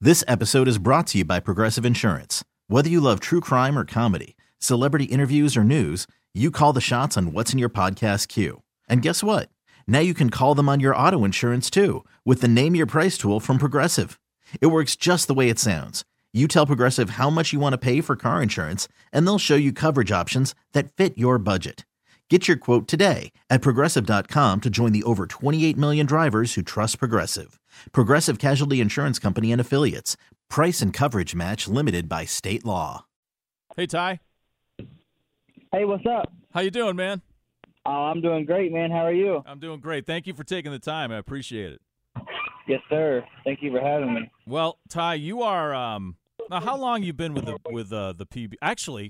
This episode is brought to you by Progressive Insurance. Whether you love true crime or comedy, celebrity interviews or news, you call the shots on what's in your podcast queue. And guess what? Now you can call them on your auto insurance too with the Name Your Price tool from Progressive. It works just the way it sounds. You tell Progressive how much you want to pay for car insurance, and they'll show you coverage options that fit your budget. Get your quote today at Progressive.com to join the over 28 million drivers who trust Progressive. Progressive Casualty Insurance Company and Affiliates. Price and coverage match limited by state law. Hey, Ty. Hey, what's up? How you doing, man? I'm doing great, man. How are you? I'm doing great. Thank you for taking the time. I appreciate it. Yes, sir. Thank you for having me. Well, Ty, you are now. How long you been with the PB? Actually,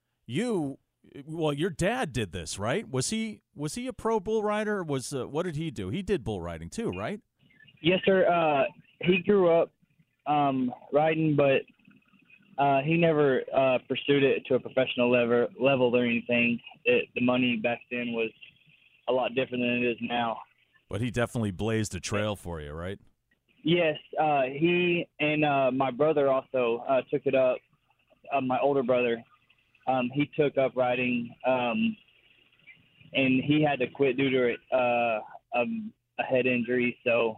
your dad did this, right? Was he a pro bull rider? What did he do? He did bull riding too, right? Yes, sir. He grew up riding, but he never pursued it to a professional level or anything. The money back then was a lot different than it is now. But he definitely blazed a trail for you, right? Yes. He and my brother also took it up. My older brother, he took up riding, and he had to quit due to a head injury. So,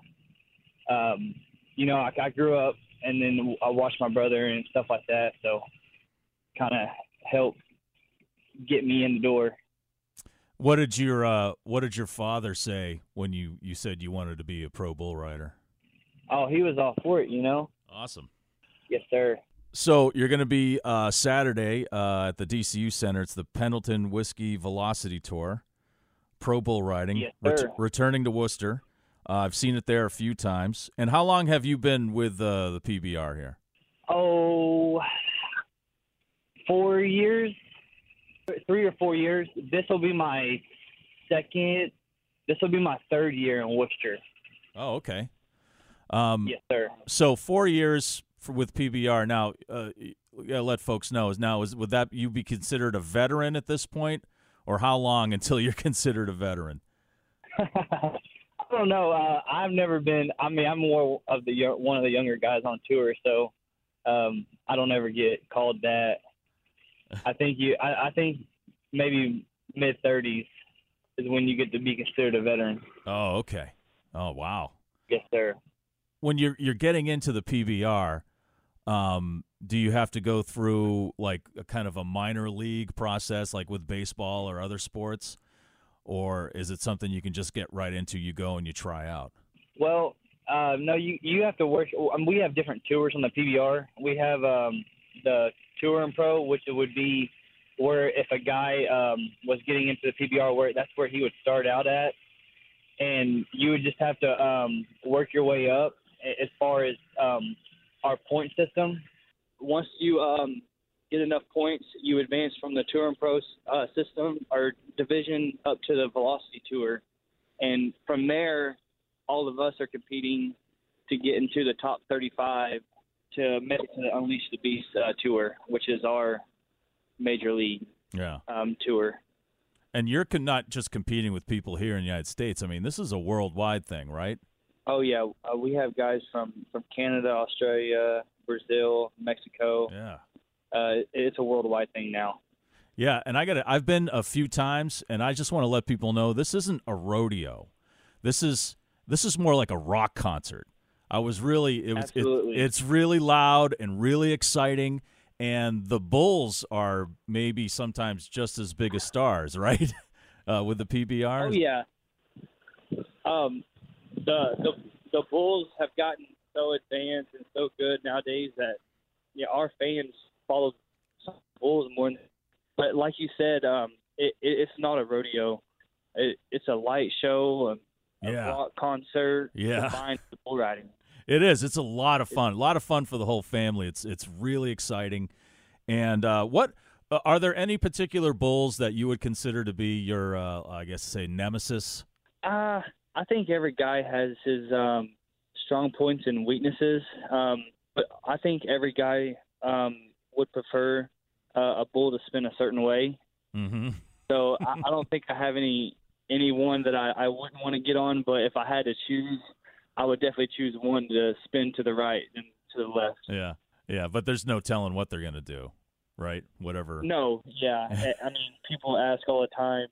I grew up, and then I watched my brother and stuff like that. So, kind of helped get me in the door. What did your father say when you said you wanted to be a pro bull rider? Oh, he was all for it, Awesome. Yes, sir. So you're going to be Saturday at the DCU Center. It's the Pendleton Whiskey Velocity Tour, pro bull riding, yes, sir. Returning to Worcester. I've seen it there a few times. And how long have you been with the PBR here? Oh, 4 years, 3 or 4 years. This will be my third year in Worcester. Oh, okay. Yes, sir. So 4 years with PBR. Now, let folks know. Would that you be considered a veteran at this point, or how long until you're considered a veteran? I don't know. I've never been. I mean, I'm more of one of the younger guys on tour, so I don't ever get called that. I think maybe mid-30s is when you get to be considered a veteran. Oh, okay. Oh, wow. Yes, sir. When you're getting into the PBR, do you have to go through like a kind of a minor league process like with baseball or other sports? Or is it something you can just get right into? You go and you try out? Well, no, you have to work. We have different tours on the PBR. We have the Tour and Pro, which would be where if a guy was getting into the PBR, that's where he would start out at. And you would just have to work your way up as far as our point system. Once you get enough points, you advance from the Tour and Pro system or division up to the Velocity Tour. And from there, all of us are competing to get into the top 35 to make it to the Unleash the Beast Tour, which is our major league tour. And you're not just competing with people here in the United States. I mean, this is a worldwide thing, right? Oh, yeah. We have guys from Canada, Australia, Brazil, Mexico. Yeah. It's a worldwide thing now. Yeah, and I've been a few times, and I just want to let people know this isn't a rodeo. This is more like a rock concert. It's really loud and really exciting, and the bulls are maybe sometimes just as big as stars, right? With the PBRs. Oh yeah. The bulls have gotten so advanced and so good nowadays that our fans follow bulls more. But like you said, it's not a rodeo. It's a light show, a rock concert combined with bull riding. It is. It's a lot of fun. A lot of fun for the whole family. It's really exciting. And what are there any particular bulls that you would consider to be your, nemesis? I think every guy has his strong points and weaknesses. But I think every guy would prefer a bull to spin a certain way. Mm-hmm. So I don't think I have anyone that I wouldn't want to get on. But if I had to choose, I would definitely choose one to spin to the right to the left. Yeah, but there's no telling what they're gonna do, right? Whatever. No, yeah. I mean, people ask all the time,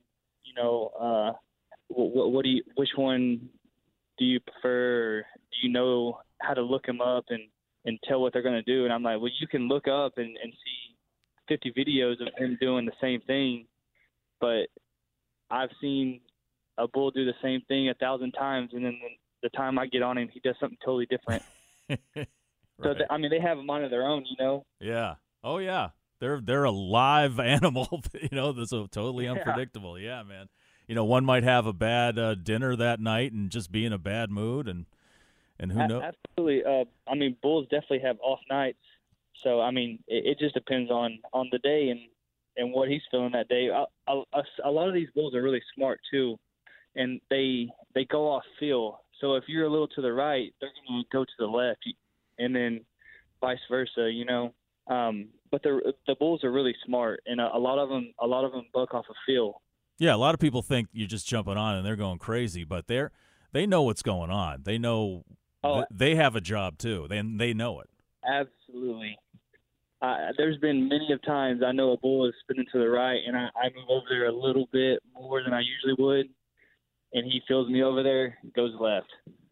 which one do you prefer? Or do you know how to look them up and tell what they're going to do? And I'm like, well, you can look up and see 50 videos of him doing the same thing, but I've seen a bull do the same thing 1,000 times, and then the time I get on him, he does something totally different. Right. So, they have a mind of their own, Yeah. Oh, yeah. They're a live animal, that's totally unpredictable. Yeah, man. One might have a bad dinner that night and just be in a bad mood, and who knows? Absolutely. Bulls definitely have off nights. So, it just depends on the day and what he's feeling that day. A lot of these bulls are really smart, too, and they go off feel. So if you're a little to the right, they're going to go to the left, and then vice versa, But the bulls are really smart, and a lot of them buck off a feel. Yeah, a lot of people think you're just jumping on and they're going crazy, but they know what's going on. They know they have a job too. They know it. Absolutely. There's been many of times I know a bull is spinning to the right, and I move over there a little bit more than I usually would, and he feels me over there, goes left.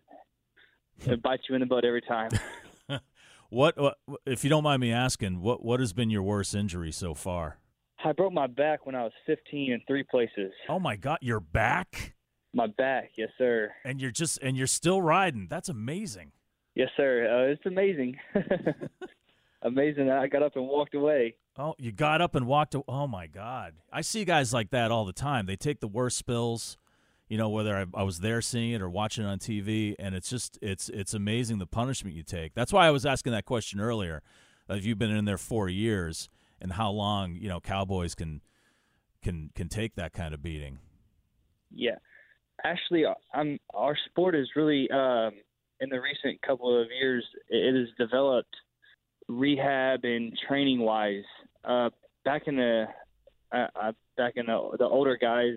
It bites you in the butt every time. What, if you don't mind me asking, what has been your worst injury so far? I broke my back when I was 15 in 3 places. Oh my God, your back? My back, yes, sir. And you're still riding. That's amazing. Yes, sir. It's amazing. Amazing. I got up and walked away. Oh, you got up and walked away. Oh my God. I see guys like that all the time. They take the worst spills, whether I was there seeing it or watching it on TV, and it's amazing the punishment you take. That's why I was asking that question earlier. If you've been in there 4 years, and how long cowboys can take that kind of beating. Yeah, actually, our sport is really in the recent couple of years, it has developed rehab and training wise. Back in the older guys,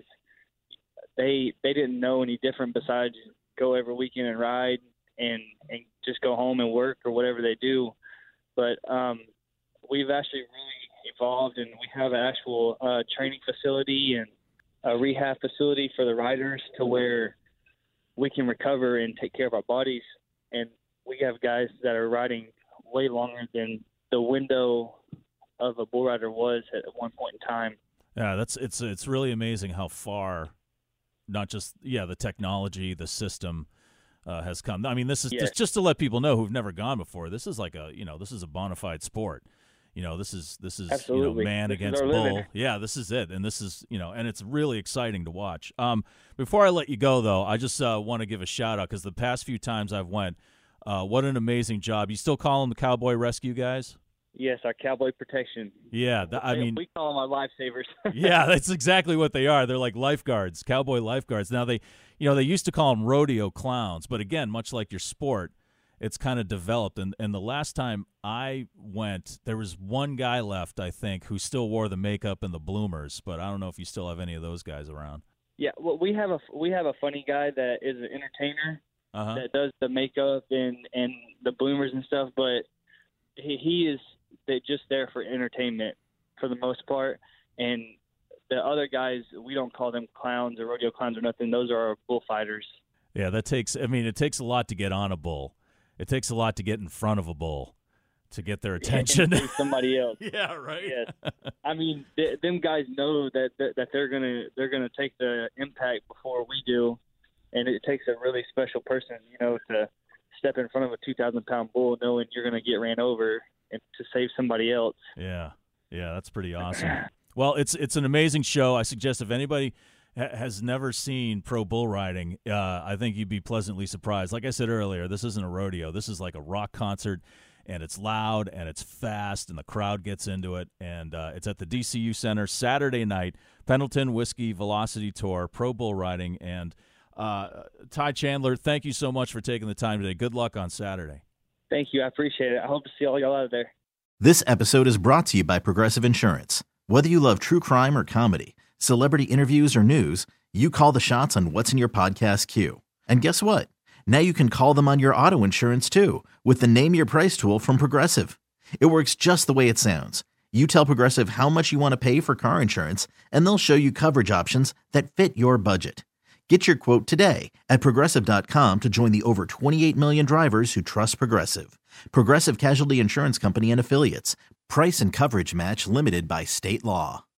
they didn't know any different besides go every weekend and ride and just go home and work or whatever they do. But we've actually really evolved, and we have an actual training facility and a rehab facility for the riders to where we can recover and take care of our bodies. And we have guys that are riding way longer than the window of a bull rider was at one point in time. Yeah, it's really amazing how far, not just the technology, the system has come. I mean, this is just to let people know who've never gone before. This is like this is a bona fide sport. This is man against bull. Living. Yeah, this is it, and this is and it's really exciting to watch. Before I let you go, though, I just want to give a shout out because the past few times I've went, what an amazing job. You still call them the Cowboy Rescue guys? Yes, our Cowboy Protection. Yeah, we call them our lifesavers. Yeah, that's exactly what they are. They're like lifeguards, cowboy lifeguards. Now they used to call them rodeo clowns, but again, much like your sport, it's kind of developed. And the last time I went, there was one guy left, I think, who still wore the makeup and the bloomers, but I don't know if you still have any of those guys around. Yeah, well, we have a funny guy that is an entertainer that does the makeup and the bloomers and stuff, but he is just there for entertainment for the most part. And the other guys, we don't call them clowns or rodeo clowns or nothing. Those are our bullfighters. Yeah, it takes a lot to get on a bull. It takes a lot to get in front of a bull to get their attention. And somebody else. Yeah, right. Yes. I mean, them guys know that they're gonna take the impact before we do, and it takes a really special person, to step in front of a 2,000-pound bull, knowing you're gonna get ran over, and to save somebody else. Yeah, that's pretty awesome. Well, it's an amazing show. I suggest if anybody has never seen pro bull riding, I think you'd be pleasantly surprised. Like I said earlier, this isn't a rodeo. This is like a rock concert, and it's loud, and it's fast, and the crowd gets into it. And it's at the DCU Center Saturday night, Pendleton Whiskey Velocity Tour, pro bull riding. And Ty Chandler, thank you so much for taking the time today. Good luck on Saturday. Thank you. I appreciate it. I hope to see all y'all out there. This episode is brought to you by Progressive Insurance. Whether you love true crime or comedy, celebrity interviews or news, you call the shots on what's in your podcast queue. And guess what? Now you can call them on your auto insurance too with the Name Your Price tool from Progressive. It works just the way it sounds. You tell Progressive how much you want to pay for car insurance, and they'll show you coverage options that fit your budget. Get your quote today at Progressive.com to join the over 28 million drivers who trust Progressive. Progressive Casualty Insurance Company and Affiliates. Price and coverage match limited by state law.